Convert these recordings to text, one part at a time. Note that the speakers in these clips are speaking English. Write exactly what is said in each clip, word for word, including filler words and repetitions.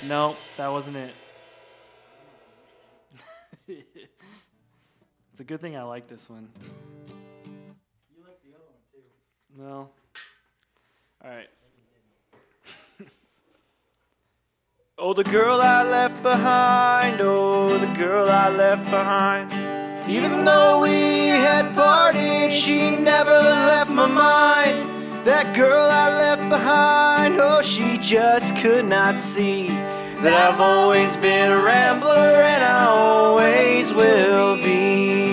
No, that wasn't it. It's a good thing I like this one. You like the other one too. No. All right. Oh, the girl I left behind. Oh, the girl I left behind. Even though we had parted, she never left my mind. That girl I left behind. Oh, she just could not see that I've always been a rambler and I always will be.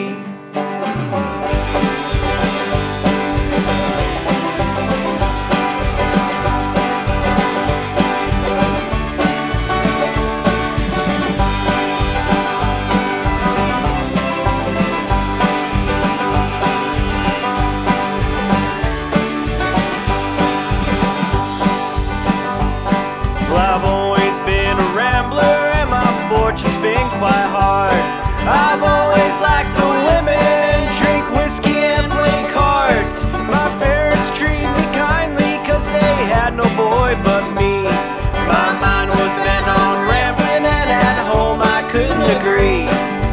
I've always been a rambler and my fortune's been quite hard. I've always liked the women, drink whiskey and play cards. My parents treated me kindly cause they had no boy but me. My mind was bent on rambling and at home I couldn't agree.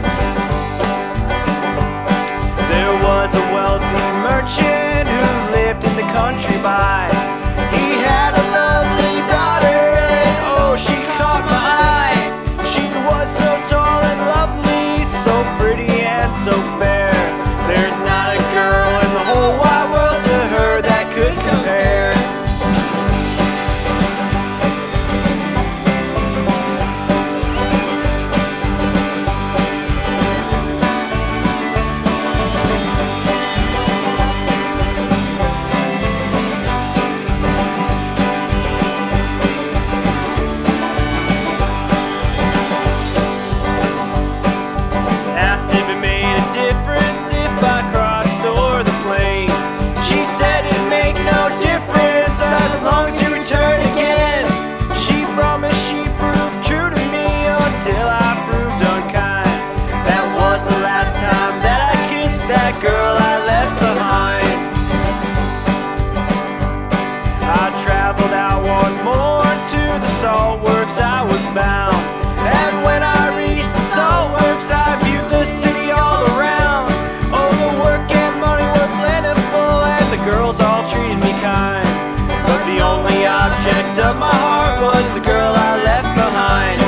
There was a wealthy merchant who lived in the country by. He had a lovely daughter. Oh, she caught my eye. She was so tall and lovely, so pretty and so fair. There's not a girl in the whole wide world to her that could compare. Girl I left behind. I traveled out one morn to the salt works I was bound. And when I reached the salt works I viewed the city all around. Oh, the work and money were plentiful and the girls all treated me kind. But the only object of my heart was the girl I left behind.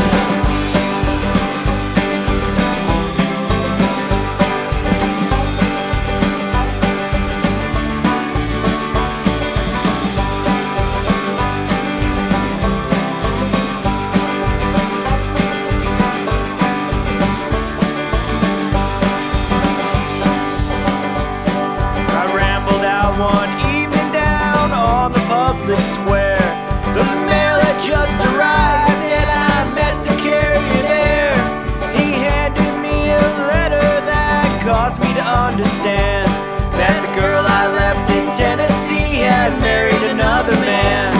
One evening down on the public square, the mail had just arrived and I met the carrier there. He handed me a letter that caused me to understand that the girl I left in Tennessee had married another man.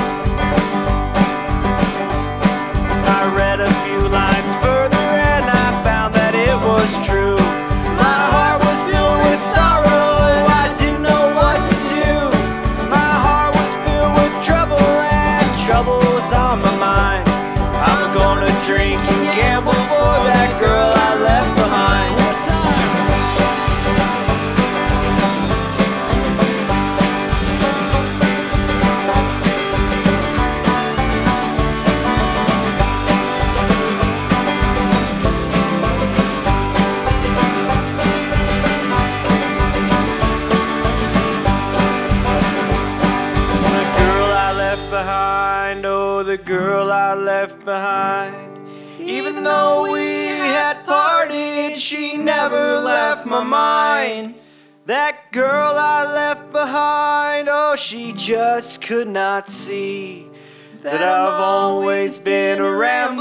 I read a few lines further and I found that it was true. My heart was filled with sorrow. I didn't know what to do. My heart was filled with trouble and trouble was on my mind. I'm gonna drink and gamble for that girl I left behind. Behind, oh, the girl I left behind. Even though we had parted, she never left my mind. That girl I left behind, oh, she just could not see that I've always been a rambler.